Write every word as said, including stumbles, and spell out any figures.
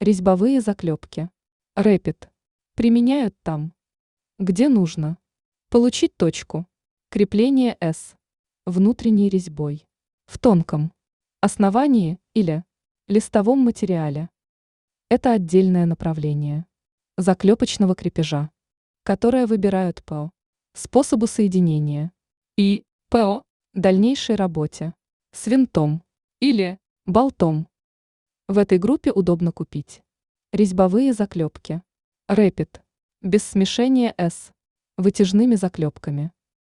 Резьбовые заклепки. Рэпид. Применяют там, где нужно. Получить точку. Крепление S. Внутренней резьбой. В тонком основании или листовом материале. Это отдельное направление заклепочного крепежа, которое выбирают по способу соединения и по дальнейшей работе с винтом или болтом. В этой группе удобно купить резьбовые заклепки Рэпид без смешения S вытяжными заклепками.